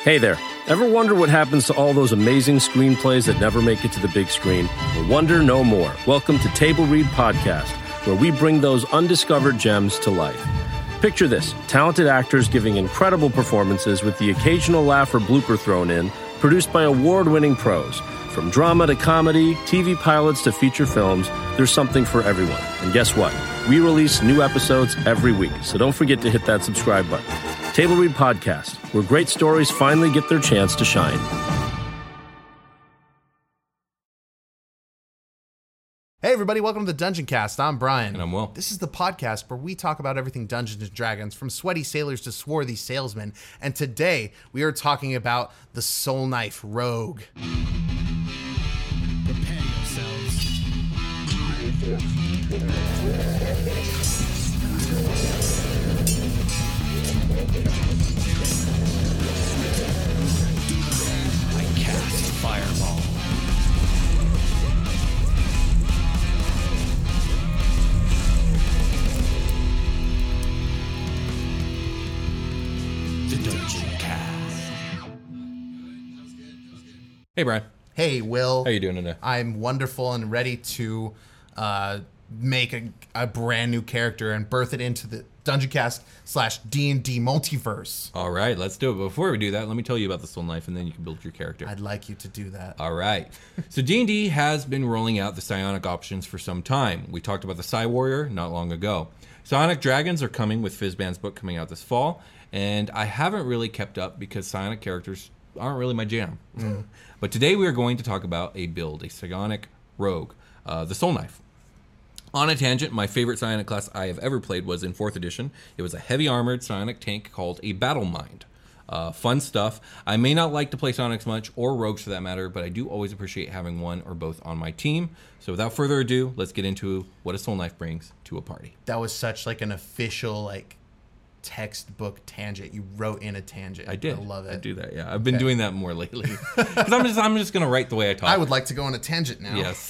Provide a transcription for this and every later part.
Hey there. Ever wonder what happens to all those amazing screenplays that never make it to the big screen? Well, wonder no more. Welcome to Table Read Podcast, where we bring those undiscovered gems to life. Picture this, talented actors giving incredible performances with the occasional laugh or blooper thrown in, produced by award-winning pros. From drama to comedy, TV pilots to feature films, there's something for everyone. And guess what? We release new episodes every week, so don't forget to hit that subscribe button. Table Read Podcast, where great stories finally get their chance to shine. Hey everybody, welcome to the Dungeon Cast. I'm Brian. And I'm Will. This is the podcast where we talk about everything Dungeons & Dragons, from sweaty sailors to swarthy salesmen. And today, we are talking about the Soul Knife Rogue. Prepare yourselves. I cast Fireball. The Dungeon Cast. Hey, Brian. Hey, Will. How you doing today? I'm wonderful and ready to make a brand new character and birth it into the Dungeon Cast / D&D multiverse. All right, let's do it. But before we do that, let me tell you about the Soul Knife, and then you can build your character. I'd like you to do that. All right. So D&D has been rolling out the psionic options for some time. We talked about the Psi Warrior not long ago. Psionic Dragons are coming with Fizban's book coming out this fall, and I haven't really kept up because psionic characters aren't really my jam. But today we are going to talk about a build, a psionic rogue, the Soul Knife. On a tangent, my favorite psionic class I have ever played was in 4th edition. It was a heavy armored psionic tank called a Battle Mind. Fun stuff. I may not like to play psionics much, or rogues for that matter, but I do always appreciate having one or both on my team. So without further ado, let's get into what a Soul Knife brings to a party. That was such like an official textbook tangent. You wrote in a tangent. I did. I love it. I do that, yeah. I've been doing that more lately. Because I'm just going to write the way I talk. I would like to go on a tangent now. Yes.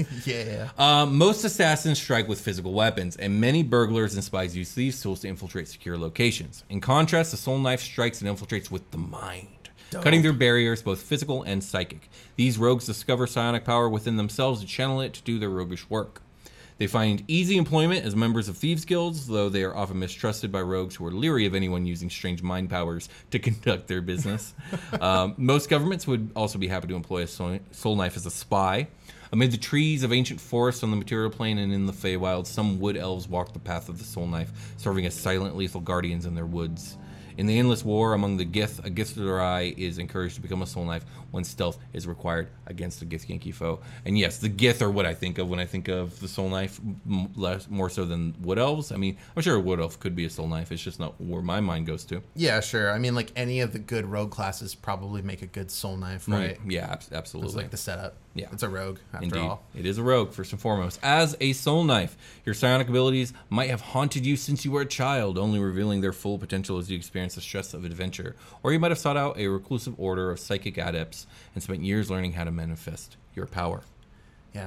Yeah. Most assassins strike with physical weapons, and many burglars and spies use these tools to infiltrate secure locations. In contrast, the Soul Knife strikes and infiltrates with the mind, cutting through barriers, both physical and psychic. These rogues discover psionic power within themselves and channel it to do their roguish work. They find easy employment as members of thieves' guilds, though they are often mistrusted by rogues who are leery of anyone using strange mind powers to conduct their business. Most governments would also be happy to employ a Soul Knife as a spy. Amid the trees of ancient forests on the material plane and in the Feywild, some wood elves walk the path of the Soul Knife, serving as silent, lethal guardians in their woods. In the endless war among the Gith, a Githzerai is encouraged to become a Soul Knife when stealth is required against a Githyanki foe. And yes, the Gith are what I think of when I think of the Soul Knife, more so than Wood Elves. I mean, I'm sure a Wood Elf could be a Soul Knife. It's just not where my mind goes to. Yeah, sure. I mean, like any of the good rogue classes probably make a good Soul Knife, right? Yeah, absolutely. It's like the setup. Yeah. It's a rogue, after Indeed. all. It is a rogue, first and foremost. As a Soul Knife, your psionic abilities might have haunted you since you were a child, only revealing their full potential as you experience the stress of adventure. Or you might have sought out a reclusive order of psychic adepts and spent years learning how to manifest your power. Yeah,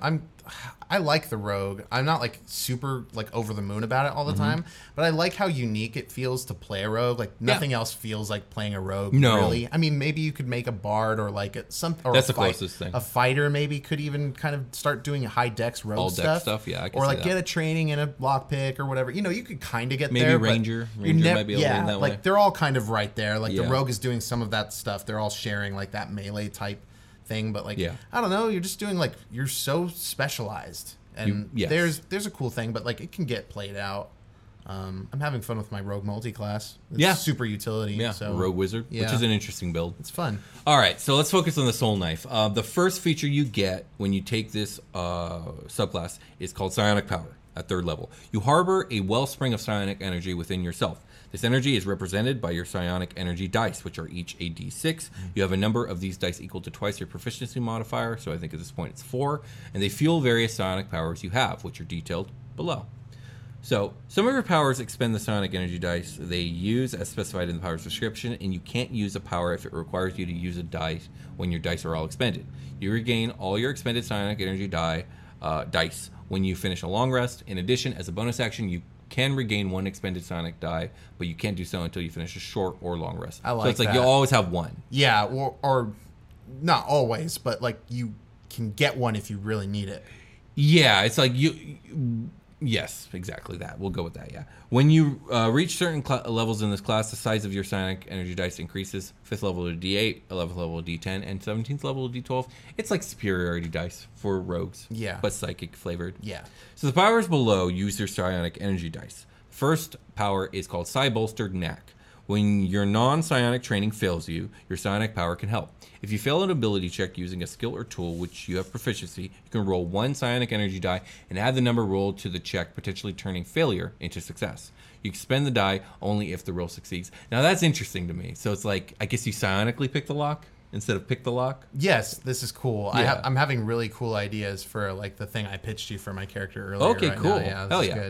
I like the rogue. I'm not like super like over the moon about it all the time, but I like how unique it feels to play a rogue. Like nothing else feels like playing a rogue. No. Really. I mean, maybe you could make a bard or like That's the closest thing. A fighter maybe could even kind of start doing high dex rogue All stuff. dex stuff, yeah. I can or see like that. get a training in a lockpick or whatever. You know, you could kind of get Maybe there. Ranger. But Ranger might be able to win that like way. they're all kind of right there. Like the Yeah. rogue is doing some of that stuff. They're all sharing like that melee type thing, but like Yeah. I don't know, you're just doing like you're so specialized, and yes. there's a cool thing, but like it can get played out. I'm having fun with my rogue multi-class. It's Yeah. super utility. Yeah, So Rogue Wizard, yeah. which is an interesting build. it's fun. All right, so let's focus on the Soul Knife. The first feature you get when you take this subclass is called Psionic Power at 3rd level. You harbor a wellspring of psionic energy within yourself. This energy is represented by your psionic energy dice, which are each a d6. You have a number of these dice equal to twice your proficiency modifier, so I think at this point it's 4, and they fuel various psionic powers you have, which are detailed below. So, some of your powers expend the psionic energy dice they use as specified in the power's description, and you can't use a power if it requires you to use a dice when your dice are all expended. You regain all your expended psionic energy dice when you finish a long rest. In addition, as a bonus action, you can regain 1 expended psionic die, but you can't do so until you finish a short or long rest. I like so it's like that. you'll always have 1. Yeah, or not always, but like you can get one if you really need it. Yeah, it's like yes, exactly that. We'll go with that, yeah. When you reach certain levels in this class, the size of your psionic energy dice increases. 5th level to D8, 11th level to D10, and 17th level to D12. It's like superiority dice for rogues. Yeah. But psychic flavored. Yeah. So the powers below use your psionic energy dice. First power is called Psi Bolstered Knack. When your non-psionic training fails you, your psionic power can help. If you fail an ability check using a skill or tool which you have proficiency, you can roll 1 psionic energy die and add the number rolled to the check, potentially turning failure into success. You expend the die only if the roll succeeds. Now that's interesting to me. So it's like, I guess you psionically pick the lock instead of pick the lock? Yes, this is cool. Yeah. I'm having really cool ideas for like the thing I pitched you for my character earlier. Okay, right cool. Now. Yeah, this Hell is yeah. good.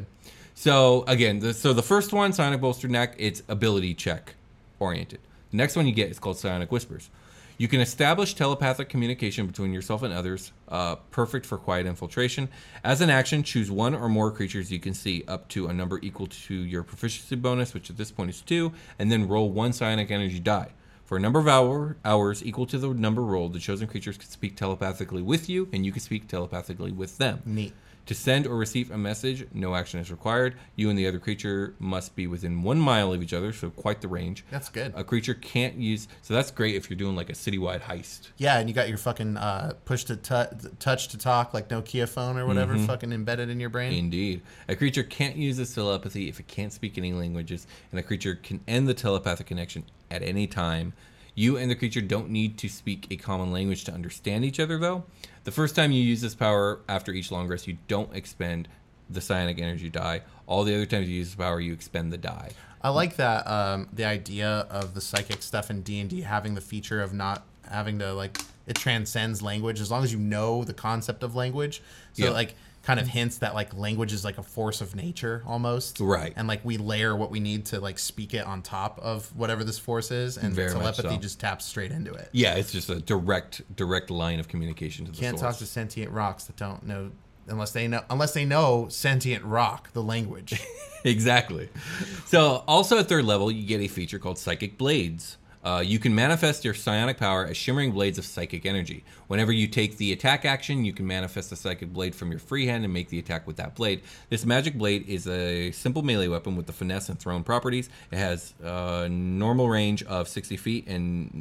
So again, the first one, Psionic Bolstered Knack, it's ability check oriented. The next one you get is called Psionic Whispers. You can establish telepathic communication between yourself and others, perfect for quiet infiltration. As an action, choose 1 or more creatures you can see up to a number equal to your proficiency bonus, which at this point is 2, and then roll 1 psionic energy die. For a number of hours equal to the number rolled, the chosen creatures can speak telepathically with you, and you can speak telepathically with them. Neat. To send or receive a message, no action is required. You and the other creature must be within 1 mile of each other, so quite the range. That's good. A creature can't use... So that's great if you're doing like a citywide heist. Yeah, and you got your fucking push to touch to talk, like Nokia phone or whatever, fucking embedded in your brain. Indeed. A creature can't use its telepathy if it can't speak any languages, and a creature can end the telepathic connection at any time. You and the creature don't need to speak a common language to understand each other, though. The first time you use this power after each long rest, you don't expend the psionic energy die. All the other times you use this power, you expend the die. I like that the idea of the psychic stuff in D&D having the feature of not having to like it transcends language as long as you know the concept of language. So Yeah. like kind of hints that like language is like a force of nature almost. Right. And like we layer what we need to like speak it on top of whatever this force is, and Very much telepathy so. just taps straight into it. Yeah, it's just a direct line of communication to the Can't source. talk to sentient rocks that don't know unless they know sentient rock, the language. Exactly. So, also at 3rd level, you get a feature called Psychic Blades. You can manifest your psionic power as shimmering blades of psychic energy. Whenever you take the attack action, you can manifest a psychic blade from your free hand and make the attack with that blade. This magic blade is a simple melee weapon with the finesse and thrown properties. It has a normal range of 60 feet and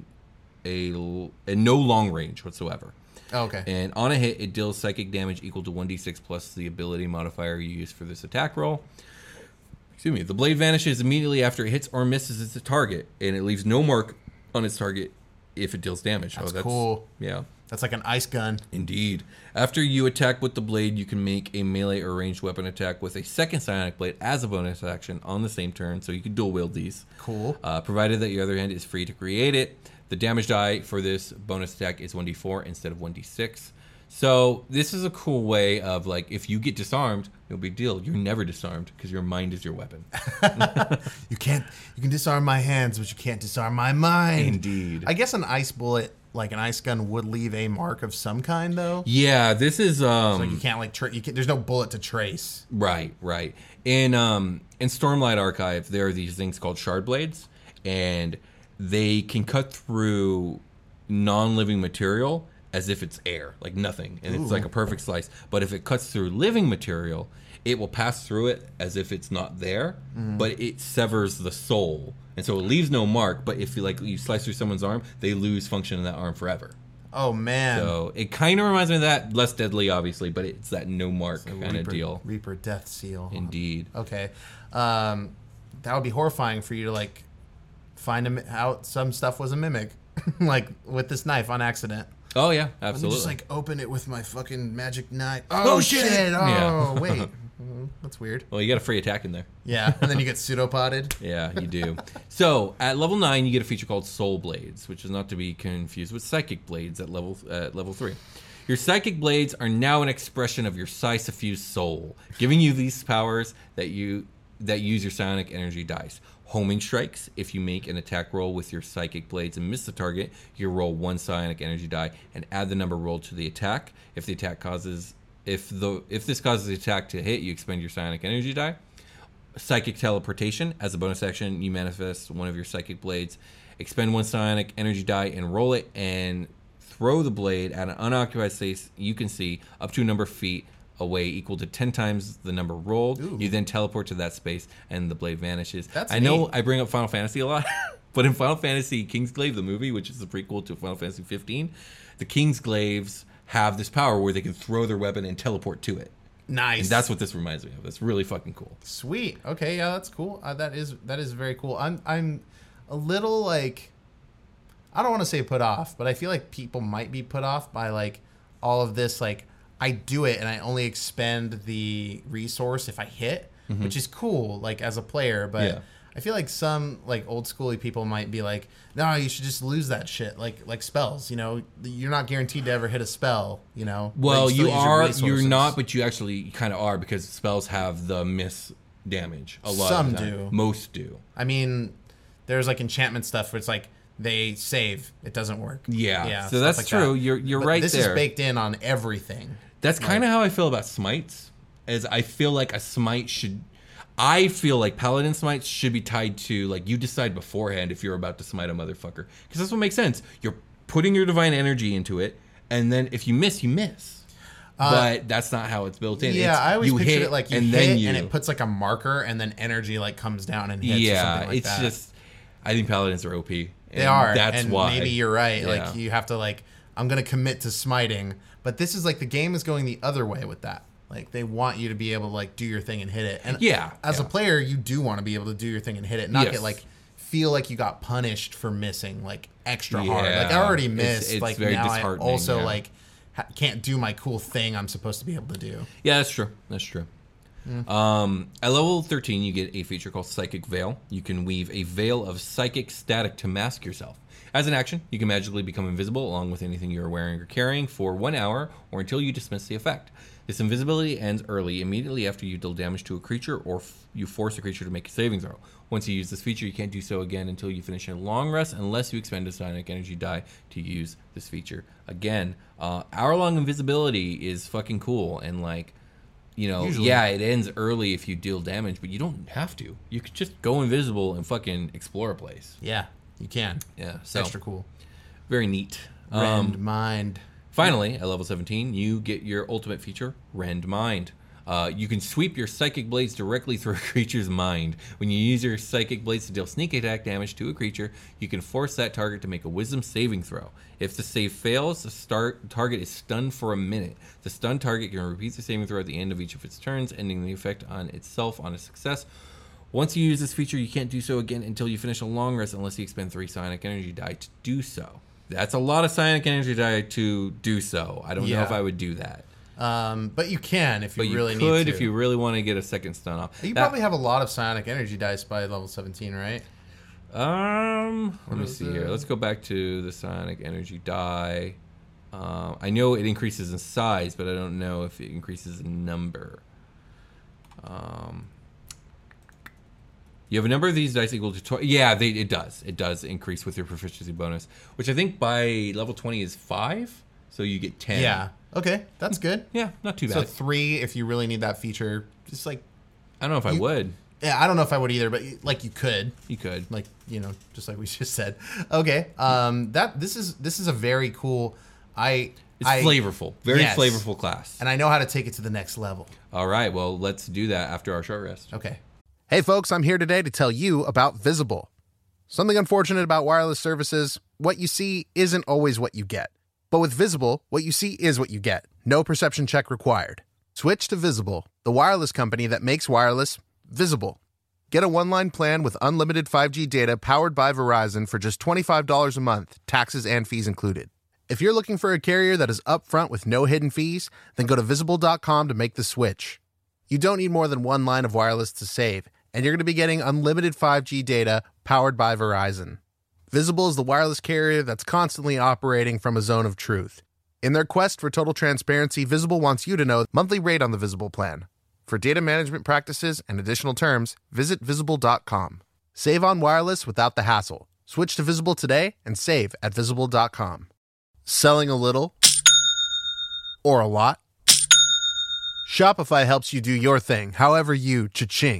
no long range whatsoever. Oh, okay. And on a hit, it deals psychic damage equal to 1d6 plus the ability modifier you use for this attack roll. Excuse me. The blade vanishes immediately after it hits or misses its target, and it leaves no mark on its target if it deals damage. That's cool. Yeah, That's like an ice gun. indeed. After you attack with the blade, you can make a melee or ranged weapon attack with a second psionic blade as a bonus action on the same turn, so you can dual wield these. Cool. Provided that your other hand is free to create it. The damage die for this bonus attack is 1d4 instead of 1d6. So this is a cool way of like, if you get disarmed, no big deal. You're never disarmed because your mind is your weapon. You can disarm my hands, but you can't disarm my mind. Indeed. I guess an ice bullet, like an ice gun, would leave a mark of some kind, though. Yeah, this is Like you can't like there's no bullet to trace. right. In Stormlight Archive, there are these things called shard blades, and they can cut through non-living material as if it's air, like nothing, and it's like a perfect slice. But if it cuts through living material, it will pass through it as if it's not there, but it severs the soul, and so it leaves no mark. But if you slice through someone's arm, they lose function in that arm forever. Oh man. So it kind of reminds me of that, less deadly, obviously, but it's that no mark kind of deal. Reaper Death Seal. Indeed. Okay. That would be horrifying for you to like find out some stuff was a mimic, like with this knife on accident. Oh yeah, Let me absolutely. just like open it with my fucking magic knife. Oh, Oh, shit! shit! Oh Yeah. wait, that's weird. Well, you got a free attack in there. Yeah, and then you get pseudopoded. Yeah, you do. So at level 9, you get a feature called Soul Blades, which is not to be confused with Psychic Blades at level 3. Your Psychic Blades are now an expression of your psi-suffused soul, giving you these powers that use your psionic energy dice. Homing strikes. If you make an attack roll with your Psychic Blades and miss the target, you roll 1 psionic energy die and add the number rolled to the attack. If this causes the attack to hit, you expend your psionic energy die. Psychic Teleportation. As a bonus action, you manifest one of your psychic blades, expend one psionic energy die, and roll it, and throw the blade at an unoccupied space you can see up to a number of feet away equal to 10 times the number rolled. Ooh. You then teleport to that space, and the blade vanishes. That's I know neat. I bring up Final Fantasy a lot, but in Final Fantasy Kingsglaive, the movie, which is the prequel to Final Fantasy 15, the Kingsglaives have this power where they can throw their weapon and teleport to it. Nice. And that's what this reminds me of. It's really fucking cool. Sweet. Okay, yeah, that's cool. That is very cool. I'm a little like, I don't want to say put off, but I feel like people might be put off by like all of this. Like, I do it and I only expend the resource if I hit, which is cool, like as a player. But Yeah. I feel like some like old schooly people might be like, no, you should just lose that shit. Like spells, you know, you're not guaranteed to ever hit a spell, you know. Well, But still you use your are. You're resources. not, but you actually kind of are because spells have the miss damage. A lot. Some of the time. do. Most do. I mean, there's like enchantment stuff where it's like they save, it doesn't work. Yeah. So stuff that's like true. that. You're But right this there. is baked in on everything. That's kind of how I feel about smites. As I feel like a smite should. I feel like paladin smites should be tied to, like, you decide beforehand if you're about to smite a motherfucker, because that's what makes sense. You're putting your divine energy into it, and then if you miss, you miss. But that's not how it's built in. Yeah, It's, I always you pictured hit, it like you and hit then you, and it puts like a marker and then energy like comes down and hits or yeah, something like it's that. just. I think paladins are OP. They and are. That's and why. maybe you're right. Yeah. Like you have to like, I'm going to commit to smiting. But this is like the game is going the other way with that. Like they want you to be able to like do your thing and hit it. And Yeah, as yeah. a player, you do want to be able to do your thing and hit it, not Yes. get like feel like you got punished for missing like extra hard. Yeah. Like I already missed. It's like very now I disheartening, also yeah. like can't do my cool thing I'm supposed to be able to do. Yeah, that's true. That's true. At level 13, you get a feature called Psychic Veil. You can weave a veil of psychic static to mask yourself. As an action, you can magically become invisible along with anything you're wearing or carrying for 1 hour or until you dismiss the effect. This invisibility ends early, immediately after you deal damage to a creature or you force a creature to make a saving throw. Once you use this feature, you can't do so again until you finish a long rest, unless you expend a psionic energy die to use this feature again. Hour-long invisibility is fucking cool, and like, you know, Usually. yeah, it ends early if you deal damage, but you don't have to. You could just go invisible and fucking explore a place. Yeah, you can. Yeah, so Extra cool. very neat. Rend mind. Finally, at level 17, you get your ultimate feature, Rend Mind. You can sweep your psychic blades directly through a creature's mind. When you use your psychic blades to deal sneak attack damage to a creature, you can force that target to make a wisdom saving throw. If the save fails, the target is stunned for a minute. The stunned target can repeat the saving throw at the end of each of its turns, ending the effect on itself on a success. Once you use this feature, you can't do so again until you finish a long rest unless you expend 3 psionic energy die to do so. That's a lot of psionic energy die to do so. I don't know Yeah. if I would do that. But you can if you But you really could need to. if you really want to get a second stun off. You That- probably have a lot of psionic energy dice by level 17, right? Let me is see here. it? Let's go back to the psionic energy die. I know it increases in size, but I don't know if it increases in number. You have a number of these dice equal to 20. Yeah, it does. It does increase with your proficiency bonus, which I think by level 20 is 5. So you get 10. Yeah. Okay, that's good. Yeah, not too So bad. 3 if you really need that feature. Just like, I don't know if I would. yeah, I don't know if I would either, but like you could. You could. Like, you know, just like we just said. Okay. This is a very cool. It's flavorful. Very Yes. flavorful class. And I know how to take it to the next level. All right, well, let's do that after our short rest. Okay. Hey, folks, I'm here today to tell you about Visible. Something unfortunate about wireless services, what you see isn't always what you get. But with Visible, what you see is what you get. No perception check required. Switch to Visible, the wireless company that makes wireless visible. Get a one-line plan with unlimited 5G data powered by Verizon for just $25 a month, taxes and fees included. If you're looking for a carrier that is upfront with no hidden fees, then go to Visible.com to make the switch. You don't need more than one line of wireless to save, and you're going to be getting unlimited 5G data powered by Verizon. Visible is the wireless carrier that's constantly operating from a zone of truth. In their quest for total transparency, Visible wants you to know the monthly rate on the Visible plan. For data management practices and additional terms, visit Visible.com. Save on wireless without the hassle. Switch to Visible today and save at Visible.com. Selling a little or a lot? Shopify helps you do your thing, however you cha-ching.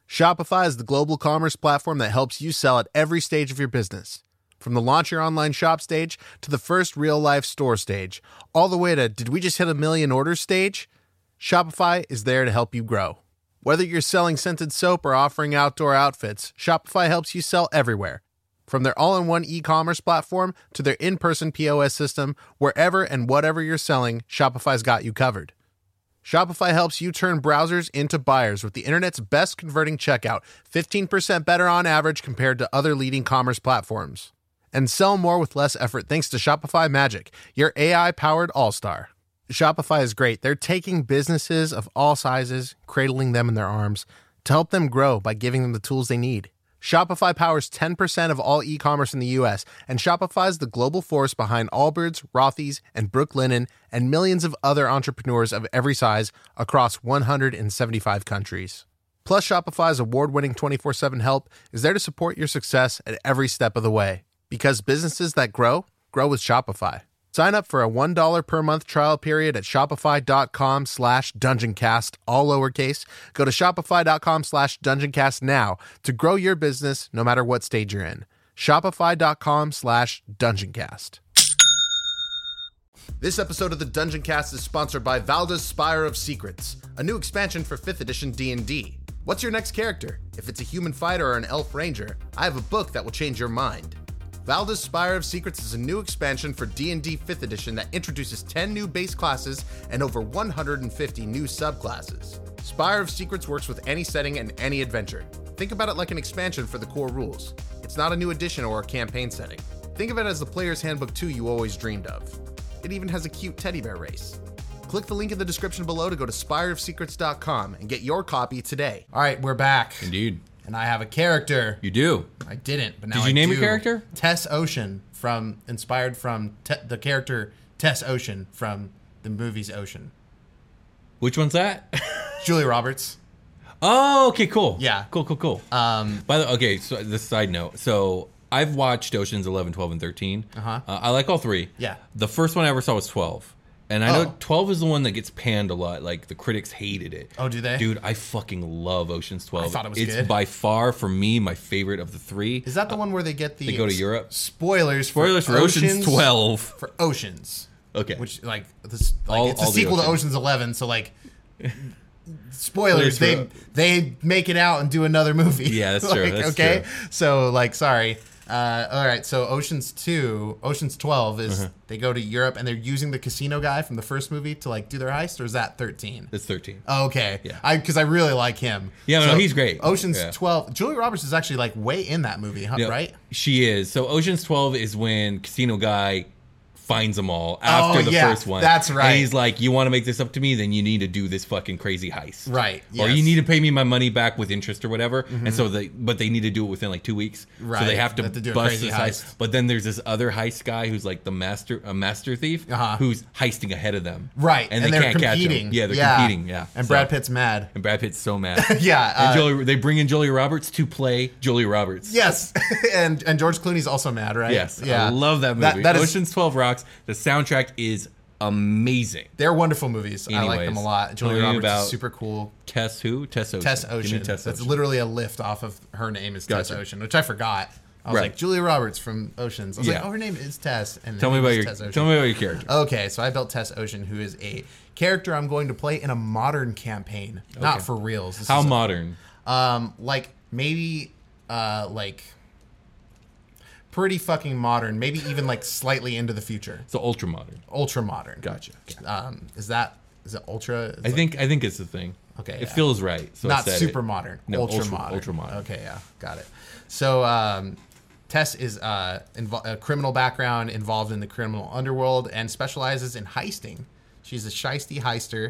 Shopify is the global commerce platform that helps you sell at every stage of your business. From the launch your online shop stage to the first real-life store stage, all the way to did we just hit 1 million orders stage? Shopify is there to help you grow. Whether you're selling scented soap or offering outdoor outfits, Shopify helps you sell everywhere. From their all-in-one e-commerce platform to their in-person POS system, wherever and whatever you're selling, Shopify's got you covered. Shopify helps you turn browsers into buyers with the internet's best converting checkout, 15% better on average compared to other leading commerce platforms. And sell more with less effort thanks to Shopify Magic, your AI-powered all-star. Shopify is great. They're taking businesses of all sizes, cradling them in their arms, to help them grow by giving them the tools they need. Shopify powers 10% of all e-commerce in the U.S., and Shopify's the global force behind Allbirds, Rothy's, and Brooklinen, and millions of other entrepreneurs of every size across 175 countries. Plus, Shopify's award-winning 24/7 help is there to support your success at every step of the way. Because businesses that grow, grow with Shopify. Sign up for a $1 per month trial period at shopify.com/dungeoncast, all lowercase. Go to shopify.com/dungeoncast now to grow your business no matter what stage you're in. Shopify.com/dungeoncast. This episode of the Dungeon Cast is sponsored by Valda's Spire of Secrets, a new expansion for 5th edition D&D. What's your next character? If it's a human fighter or an elf ranger, I have a book that will change your mind. Valda's Spire of Secrets is a new expansion for D&D 5th edition that introduces 10 new base classes and over 150 new subclasses. Spire of Secrets works with any setting and any adventure. Think about it like an expansion for the core rules. It's not a new edition or a campaign setting. Think of it as the Player's Handbook 2 you always dreamed of. It even has a cute teddy bear race. Click the link in the description below to go to spireofsecrets.com and get your copy today. All right, we're back. Indeed. And I have a character. You do. I didn't, but now Did I you name do. your character? Tess Ocean, inspired from the character Tess Ocean from the movies Ocean. Which one's that? Julia Roberts. Oh, okay, cool. Yeah. Cool. By the way, okay, so this side note. So I've watched Oceans 11, 12, and 13. Uh-huh. I like all three. Yeah. The first one I ever saw was 12. And I know 12 is the one that gets panned a lot. Like, the critics hated it. Oh, do they? Dude, I fucking love Ocean's 12. I thought it was it's good. by far, for me, my favorite of the three. Is that the one where they get the... They go to Europe? Spoilers for Ocean's 12. For Oceans. Okay. Which, like, it's All a the sequel to Oceans. Ocean's 11, so, like... Spoilers, Spoilers they make it out and do another movie. Yeah, that's true. That's okay? true. So, like, sorry. All right, so Ocean's 12 is they go to Europe and they're using the casino guy from the first movie to, like, do their heist, or is that 13? It's 13. Oh, okay. Yeah. Because I really like him. Yeah, no, he's great. Ocean's Yeah. 12. Julia Roberts is actually, like, way in that movie, huh, Yeah, right? She is. So Ocean's 12 is when Casino Guy finds them all after the yeah, first one. that's right. And he's like, you want to make this up to me? Then you need to do this fucking crazy heist. Right, Or yes. you need to pay me my money back with interest or whatever. And so but they need to do it within like 2 weeks. Right. So they have to, They have to do a bust crazy this heist. But then there's this other heist guy who's like a master thief who's heisting ahead of them. Right. And they they're can't catch competing. him. Yeah, they're competing. Yeah. And So- Brad Pitt's mad. And Brad Pitt's so mad. Yeah. And they bring in Julia Roberts to play Julia Roberts. Yes. and George Clooney's also mad, right? Yes, Yeah. I love that movie. That is, Ocean's 12 rocks. The soundtrack is amazing. they're wonderful movies. I like Anyways, them a lot. Julia tell me Roberts about is super cool. Tess who? Tess Ocean. Tess Give me Ocean. Tess That's Ocean. literally a lift off of her name is Tess Gotcha. Ocean, which I forgot. I was Right. like, Julia Roberts from Oceans. I was like, Yeah. oh, her name is Tess. And Tell her me name about is your Tess tell Ocean. me about your character. Okay, so I built Tess Ocean, who is a character I'm going to play in a modern campaign, not Okay. for reals. This How is a- modern? like maybe like pretty fucking modern, maybe even like slightly into the future. So ultra modern. Ultra modern. Gotcha. Is it ultra? It's I think it's the thing. Okay, It yeah. feels right. So I not said super it. modern. No, ultra ultra- modern. ultra modern. Okay, yeah, got it. So Tess is a criminal background, involved in the criminal underworld, and specializes in heisting. She's a shisty heister.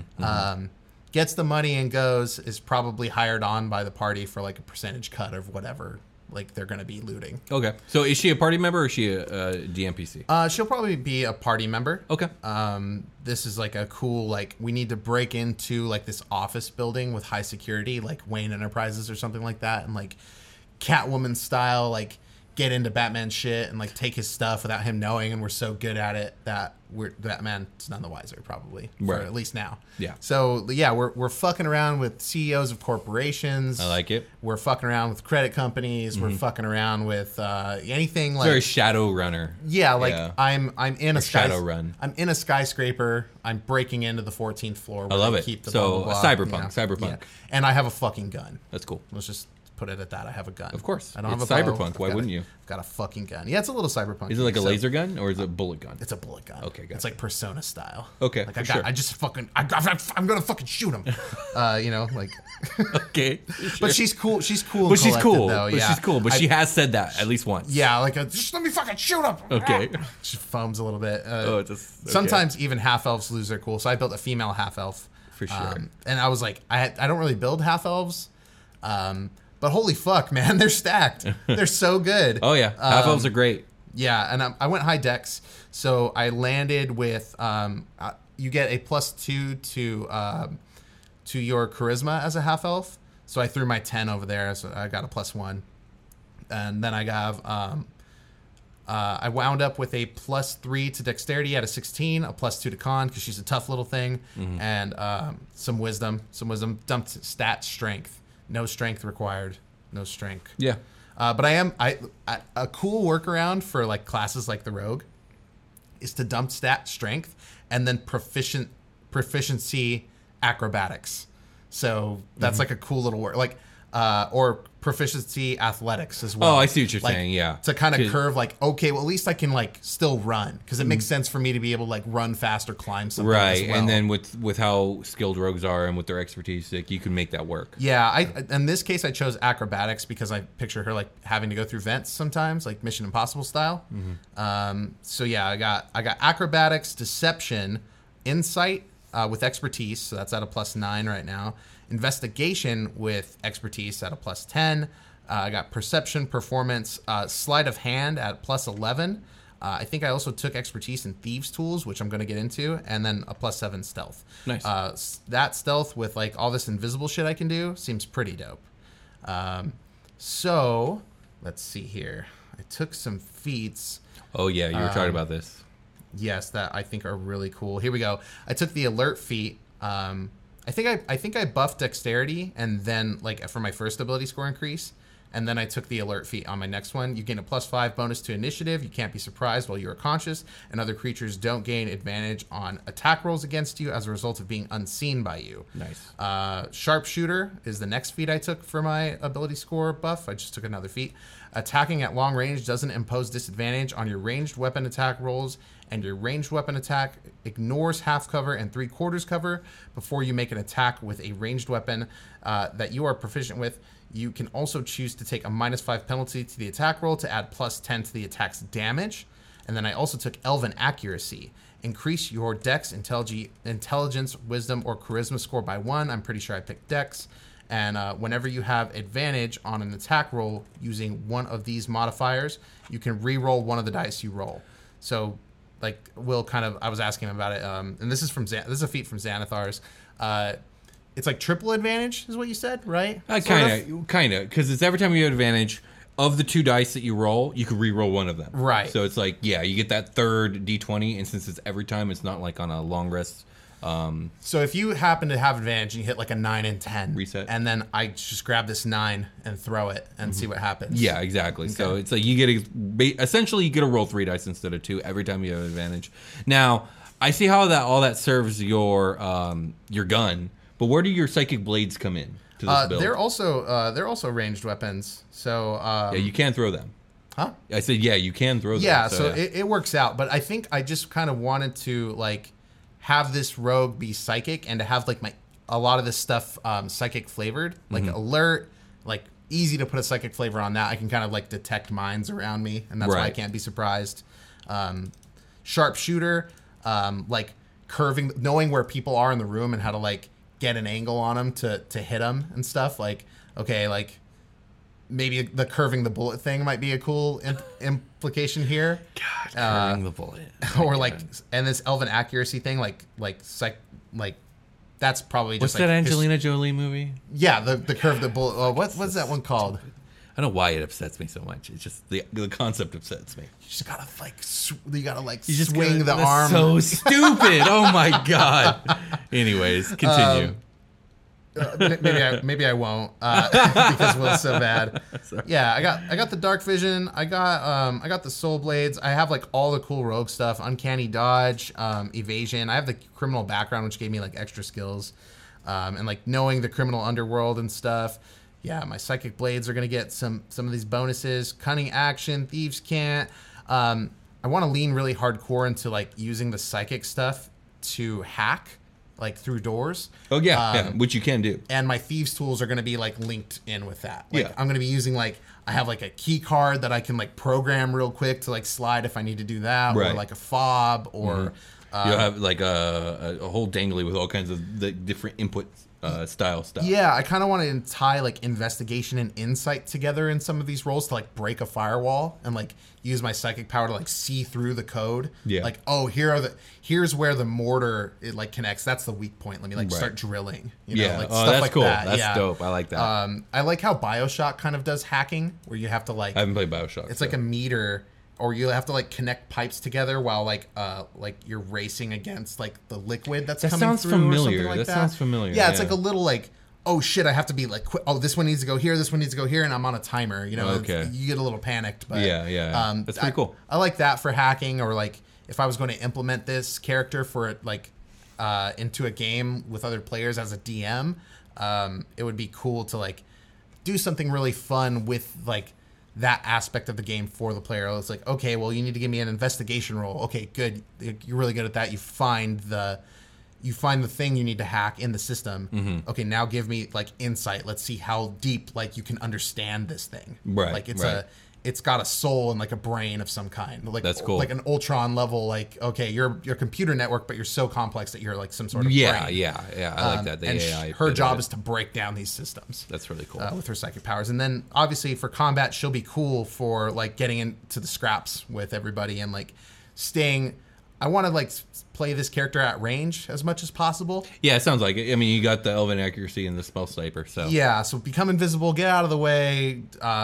Gets the money and goes. Is probably hired on by the party for like a percentage cut of whatever like they're going to be looting. Okay. So is she a party member or is she a DMPC? She'll probably be a party member. Okay. This is like a cool, like, we need to break into like this office building with high security, like Wayne Enterprises or something like that, and like Catwoman style, like get into Batman shit and like take his stuff without him knowing, and we're so good at it that Batman's none the wiser, probably, for Right. at least now. Yeah. So yeah, we're fucking around with CEOs of corporations. I like it. We're fucking around with credit companies. We're fucking around with anything like Very Shadowrunner. yeah, like Yeah. I'm in a Shadowrun. I'm in a skyscraper. I'm breaking into the 14th floor. Where I love they it. Keep the So, blah, blah, a blah, cyberpunk, cyberpunk. And I have a fucking gun. That's cool. Let's just put it at that. I have a gun. Of course. I don't It's have a bow. cyberpunk. Why wouldn't you? I've got a fucking gun. Yeah, it's a little cyberpunk. Is it like a So, laser gun or is it a bullet gun? It's a bullet gun. Okay, gotcha. It's like Persona style. Okay, Like for I got. sure. I just fucking. I'm gonna fucking shoot him. You know, like. Okay. But she's cool. She's cool. But she's cool. Though. But Yeah. she's cool. But she has said that at least once. Yeah, like just let me fucking shoot him. Okay. She foams a little bit. Oh, it's just, okay. Sometimes even half elves lose their cool. So I built a female half elf. For sure. And I was like, I don't really build half elves, but holy fuck, man, they're stacked. They're so good. Oh yeah, half elves are great. Yeah, and I went high dex, so I landed with you get a +2 to your charisma as a half elf. So I threw my 10 over there, so I got a +1, and then I got I wound up with a +3 to dexterity at a 16, a +2 to con because she's a tough little thing, and some wisdom. Dumped stat strength. No strength required. No strength. Yeah. But a cool workaround for like classes like the rogue is to dump stat strength and then proficiency acrobatics. So that's like a cool little work, like or proficiency athletics as well. Oh, I see what you're Like, saying. Yeah. to kind of 'Cause- curve like, okay, well at least I can like still run because it makes sense for me to be able to like run fast or climb something. Right, as well. and then with how skilled rogues are and with their expertise, like, you can make that work. Yeah, in this case I chose acrobatics because I picture her like having to go through vents sometimes, like Mission Impossible style. So yeah, I got acrobatics, deception, insight with expertise, so that's at a +9 right now. Investigation with expertise at a +10. I got perception, performance, sleight of hand at +11. I think I also took expertise in thieves tools, which I'm going to get into, and then a +7 stealth. Nice. That stealth with like all this invisible shit I can do seems pretty dope. So let's see here. I took some feats. Oh yeah, you were talking about this. Yes, that I think are really cool. Here we go. I took the alert feat. I think I buffed dexterity and then like for my first ability score increase, and then I took the alert feat on my next one. You gain a +5 bonus to initiative. You can't be surprised while you are conscious, and other creatures don't gain advantage on attack rolls against you as a result of being unseen by you. Nice. Sharpshooter is the next feat I took for my ability score buff. I just took another feat. Attacking at long range doesn't impose disadvantage on your ranged weapon attack rolls, and your ranged weapon attack ignores half cover and 3/4 cover before you make an attack with a ranged weapon that you are proficient with. You can also choose to take a -5 penalty to the attack roll to add +10 to the attack's damage. And then I also took Elven Accuracy. Increase your Dex, Intelligence, Wisdom, or Charisma score by 1. I'm pretty sure I picked Dex. And whenever you have advantage on an attack roll using one of these modifiers, you can re-roll one of the dice you roll. So, like, I was asking him about it, and this is this is a feat from Xanathar's. It's like triple advantage, is what you said, right? Kind of, because it's every time you have advantage of the 2 dice that you roll, you can re-roll one of them. Right. So it's like, yeah, you get that third D20, and since it's every time, it's not like on a long rest. So if you happen to have advantage and you hit like a 9 and 10, Reset. and then I just grab this 9 and throw it and see what happens. Yeah, exactly. Okay. So it's like essentially you get to roll 3 dice instead of 2 every time you have advantage. Now, I see how all that serves your gun, but where do your psychic blades come in to this build? They're also ranged weapons. So yeah, you can throw them. Huh? I said yeah, you can throw them. Yeah, so it works out. But I think I just kind of wanted to like have this rogue be psychic and to have like a lot of this stuff psychic flavored, like alert, like easy to put a psychic flavor on that. I can kind of like detect minds around me, and that's why I can't be surprised. Sharpshooter, like curving, knowing where people are in the room and how to like get an angle on them to hit them and stuff. Like, okay, like maybe the curving the bullet thing might be a cool implication here. God, curving the bullet. Or like, and this Elven Accuracy thing, like that's probably just What's that Angelina Jolie movie? Yeah, the curve the bullet. What's that one called? I don't know why it upsets me so much. It's just the concept upsets me. You just gotta like You just swing the that's arm. So stupid. Oh my god. Anyways, continue. Maybe I won't because Will's so bad. Yeah, I got the dark vision. I got the soul blades. I have like all the cool rogue stuff, uncanny dodge, evasion. I have the criminal background, which gave me like extra skills, and like knowing the criminal underworld and stuff. Yeah, my psychic blades are gonna get some of these bonuses. Cunning action, thieves can't. I want to lean really hardcore into like using the psychic stuff to hack. Like through doors. Oh yeah, which you can do. And my thieves tools are going to be like linked in with that. Like, Yeah. I'm going to be using like I have like a key card that I can like program real quick to like slide if I need to do that, or Right. like a fob, or You'll have like a whole dangly with all kinds of the different input style stuff. yeah. I kind of want to tie like investigation and insight together in some of these roles to like break a firewall and like use my psychic power to like see through the code. Yeah. Like, oh, here's where the mortar it like connects. That's the weak point. Let me like start drilling. You know, Yeah. like Oh, stuff that's like cool. that. That's Yeah. dope. I like that. I like how BioShock kind of does hacking, where you have to like I haven't played BioShock. it's like a meter, or you have to like connect pipes together while like you're racing against like the liquid that's That coming sounds through familiar. or something like That that. sounds familiar, Yeah, it's yeah. like a little like, oh shit, I have to be like, oh, this one needs to go here, this one needs to go here, and I'm on a timer. You know, Okay. you get a little panicked, but Yeah. That's pretty cool. I like that for hacking, or like if I was going to implement this character for like into a game with other players as a DM, it would be cool to like do something really fun with like that aspect of the game for the player. It's like, okay, well, you need to give me an investigation roll. Okay, good. You're really good at that. You find the thing you need to hack in the system. Mm-hmm. Okay, now give me like insight. Let's see how deep like you can understand this thing. Right, Like right. it's got a soul and like a brain of some kind. Like That's cool. Like an Ultron level. Like, okay, you're a computer network, but you're so complex that you're like some sort of Yeah. brain. I like that. The And AI. her bit of job it. is to break down these systems That's really cool. with her psychic powers. And then obviously for combat, she'll be cool for like getting into the scraps with everybody and like staying. I want to like play this character at range as much as possible. Yeah, it sounds like it. I mean, you got the elven accuracy and the spell sniper, so Yeah, so become invisible, get out of the way,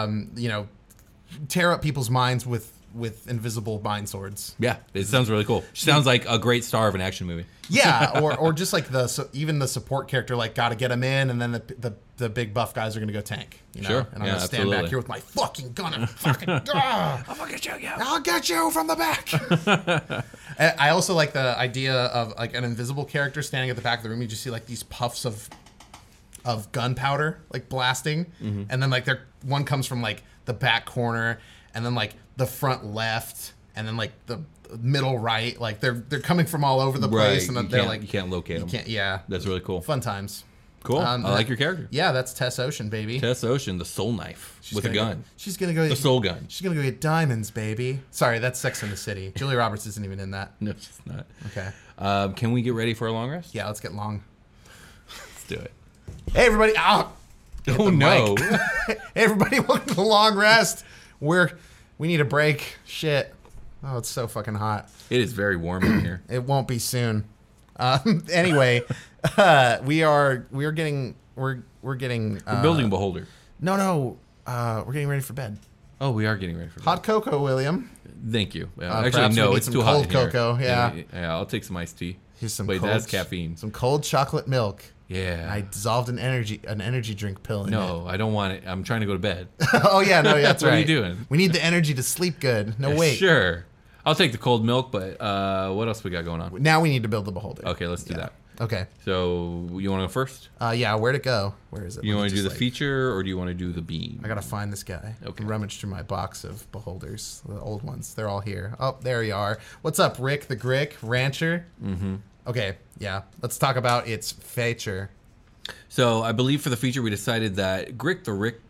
tear up people's minds with invisible mind swords. yeah, it sounds really cool. She sounds like a great star of an action movie. Yeah, or just like even the support character, like got to get them in, and then the big buff guys are gonna go tank. You know? Sure. And I'm Yeah, gonna stand absolutely. back here with my fucking gun and fucking. I'll get you from the back. And I also like the idea of like an invisible character standing at the back of the room. You just see like these puffs of gunpowder like blasting, Mm-hmm. and then like one comes from like the back corner, and then like the front left, and then like the middle right. Like they're coming from all over the place, and you they're can't, like you can't locate them. yeah. That's really cool. Fun times. Cool. I like your character. Yeah, that's Tess Ocean, baby. Tess Ocean, the soul knife She's with a gonna gun. go- she's gonna go. The soul gun. She's gonna go get diamonds, baby. Sorry, that's Sex in the City. Julia Roberts isn't even in that. No, it's not. Okay. Can we get ready for a long rest? Yeah, let's get long. Let's do it. Hey, everybody! Oh, Oh no. hey, everybody! Welcome to the long rest. We need a break. Shit. Oh, it's so fucking hot. It is very warm in here. It won't be soon. Anyway, we're getting We're building Beholder. No, we're getting ready for bed. Oh, we are getting ready for that. Hot cocoa, William. Thank you. perhaps Actually, we no, need it's some too hot cold in here. cocoa, yeah. Yeah, I'll take some iced tea. Here's some Wait, cold, that's caffeine. Some cold chocolate milk. Yeah. I dissolved an energy drink pill in it. No, I don't want it. I'm trying to go to bed. Oh yeah, no, that's What right. are you doing? We need the energy to sleep good. No, wait. Sure. I'll take the cold milk, but what else we got going on? Now we need to build the beholder. Okay, let's do that. Okay. So you want to go first? Yeah, where'd it go? Where is it? You Let me want to do just, the feature, or do you want to do the beam? I gotta find this guy. Okay. Rummage through my box of beholders, the old ones. They're all here. Oh, there you are. What's up, Rick the Grick Rancher? Mm-hmm. Okay, yeah. Let's talk about its feature. So I believe for the feature we decided that Rick the Grick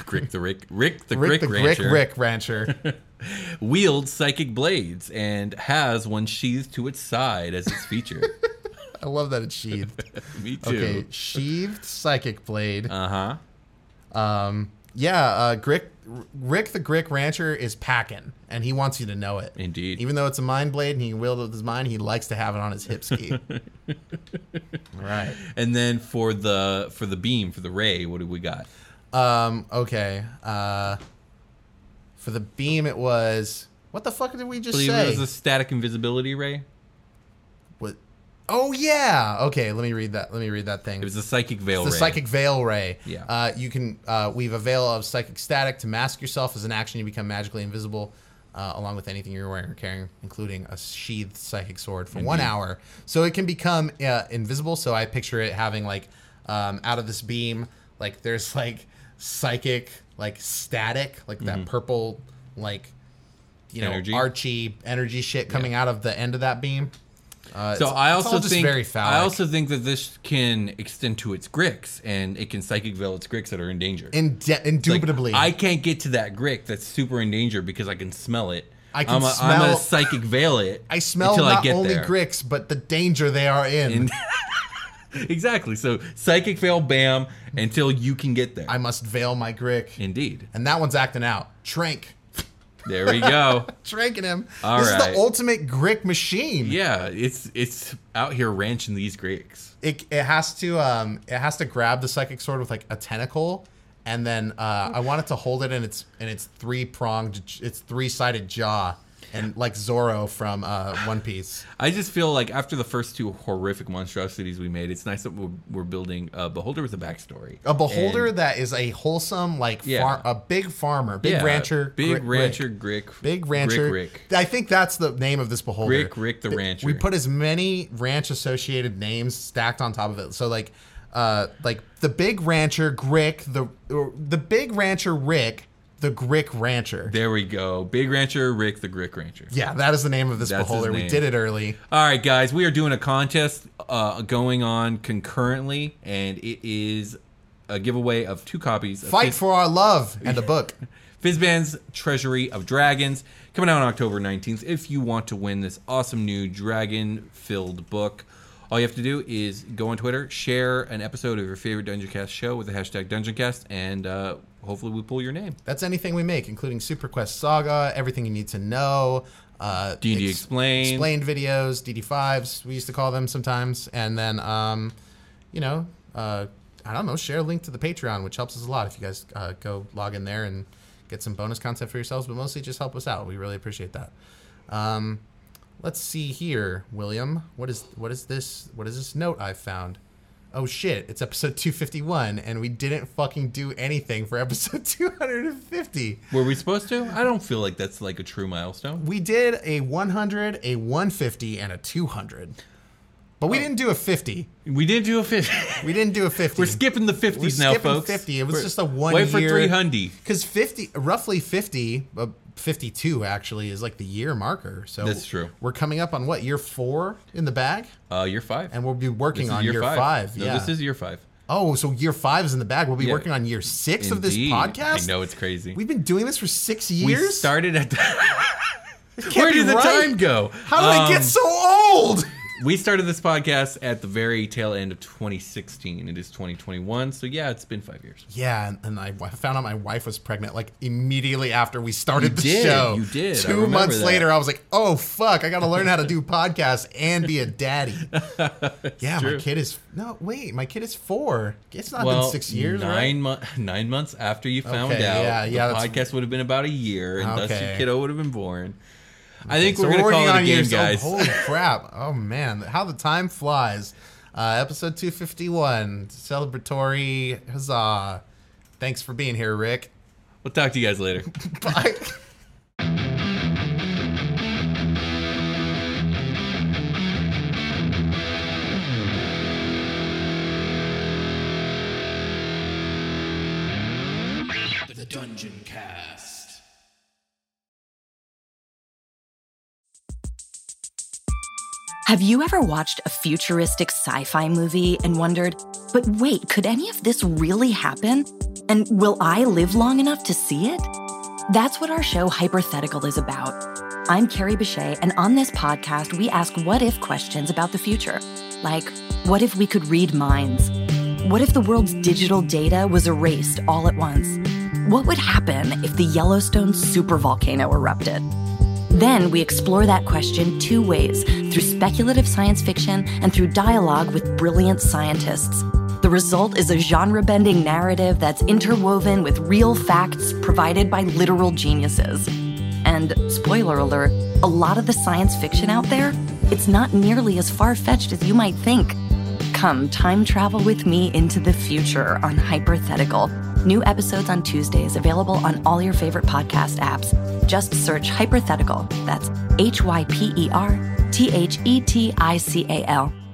Rancher. wields psychic blades and has one sheathed to its side as its feature. I love that it's sheathed. Me too. Okay, sheathed psychic blade. Uh huh. Rick the Grick Rancher is packing, and he wants you to know it. Indeed. Even though it's a mind blade and he can wield it with his mind, he likes to have it on his hip ski. Right. And then for the beam, for the ray, what do we got? Okay. For the beam, it was... What the fuck did we just I believe say? it was a static invisibility ray. What? Oh, yeah. Okay, let me read that thing. It was a psychic veil The ray. psychic veil ray. Yeah. You can weave a veil of psychic static to mask yourself. As an action, you become magically invisible, along with anything you're wearing or carrying, including a sheathed psychic sword for 1 hour. So it can become invisible. So I picture it having like out of this beam, like there's like psychic, like static, like that purple, like Energy. Archie energy shit coming out of the end of that beam. So I also all just think very phallic. I also think that this can extend to its Grix, and it can psychic veil its Grix that are in danger. Indubitably. Like, I can't get to that Grick that's super in danger because I can smell it. I can I'm smell- a psychic veil it. I smell until not I get only there. Grix, but the danger they are in. Exactly. So psychic veil, bam, until you can get there. I must veil my Grick. Indeed. And that one's acting out. Trank. There we go. Tranking him. All this right. is the ultimate Grick machine. Yeah, it's out here ranching these Gricks. It has to grab the psychic sword with like a tentacle, and then I want it to hold it in its three-sided jaw, and like Zoro from One Piece. I just feel like after the first two horrific monstrosities we made, it's nice that we're building a beholder with a backstory. A beholder And- that is a wholesome, like Yeah. a big farmer, big yeah, rancher, big rancher, Grick. Grick, Big rancher. Rick. I think that's the name of this beholder. Rick the rancher. We put as many ranch associated names stacked on top of it. So like the big rancher Grick, the big rancher Rick, the Grick rancher. There we go. Big rancher, Rick the Grick rancher. Yeah, that is the name of this That's his beholder. We name. did it early. All right, guys, we are doing a contest going on concurrently, and it is a giveaway of 2 copies of Fight for our love and a book. Fizban's Treasury of Dragons, coming out on October 19th. If you want to win this awesome new dragon-filled book, all you have to do is go on Twitter, share an episode of your favorite Dungeon Cast show with the hashtag DungeonCast, and hopefully we pull your name. That's anything we make, including Super Quest Saga, everything you need to know. D&D Explained. Explained videos, DD5s, we used to call them sometimes. And then, I don't know, share a link to the Patreon, which helps us a lot if you guys go log in there and get some bonus content for yourselves, but mostly just help us out. We really appreciate that. Let's see here, William. What is this? What is this note I found? Oh shit, it's episode 251, and we didn't fucking do anything for episode 250. Were we supposed to? I don't feel like that's like a true milestone. We did a 100, a 150, and a 200. But we didn't do a 50. We didn't do a 50. We didn't do a 50. We're skipping the 50s We're now, skipping folks. 50. It was We're- just a 1 Wait for year. 300. Because roughly 50, 52 actually, is like the year marker. So That's true. We're coming up on what, year 4 in the bag? Year 5. And we'll be working This is on year 5. No, Yeah. this is year 5. Oh, so year 5 is in the bag. We'll be Yeah. working on year 6 of this Indeed. podcast? I know, it's crazy. We've been doing this for 6 We years? started at the... Can't Where be did the right. time go? How did it get so old? We started this podcast at the very tail end of 2016. It is 2021, so yeah, it's been 5 years. Yeah, and I found out my wife was pregnant like immediately after we started the did, show. you did. I 2 remember months that. later, I was like, oh, fuck, I got to learn how to do podcasts and be a daddy. Yeah, true. my kid is... No, wait, my kid is 4. It's not been 6 years, right? 9 months after you found Okay, out, yeah, the that's- podcast would have been about a year, and thus your Okay. kiddo would have been born. I think So we're going to call it a game, years. guys. Oh, holy crap. Oh, man. How the time flies. Episode 251. Celebratory. Huzzah. Thanks for being here, Rick. We'll talk to you guys later. Bye. The Dungeon Cast. Have you ever watched a futuristic sci-fi movie and wondered, but wait, could any of this really happen? And will I live long enough to see it? That's what our show Hypothetical is about. I'm Carrie Bechet, and on this podcast, we ask what-if questions about the future. Like, what if we could read minds? What if the world's digital data was erased all at once? What would happen if the Yellowstone supervolcano erupted? Then we explore that question 2 ways, through speculative science fiction and through dialogue with brilliant scientists. The The result is a genre-bending narrative that's interwoven with real facts provided by literal geniuses. And, spoiler alert, a lot of the science fiction out there, it's not nearly as far-fetched as you might think. Come time travel with me into the future on Hypothetical. New episodes on Tuesdays, available on all your favorite podcast apps. Just search Hypothetical. That's Hyperthetical.